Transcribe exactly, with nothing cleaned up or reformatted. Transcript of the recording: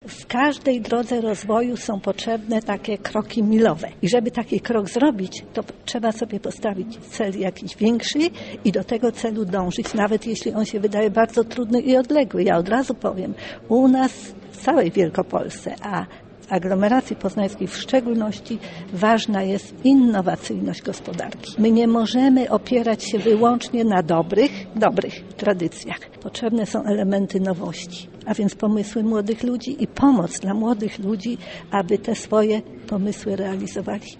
W każdej drodze rozwoju są potrzebne takie kroki milowe. I żeby taki krok zrobić, to trzeba sobie postawić cel jakiś większy i do tego celu dążyć, nawet jeśli on się wydaje bardzo trudny i odległy. Ja od razu powiem, u nas w całej Wielkopolsce, a w aglomeracji poznańskiej w szczególności ważna jest innowacyjność gospodarki. My nie możemy opierać się wyłącznie na dobrych, dobrych tradycjach. Potrzebne są elementy nowości, a więc pomysły młodych ludzi i pomoc dla młodych ludzi, aby te swoje pomysły realizowali.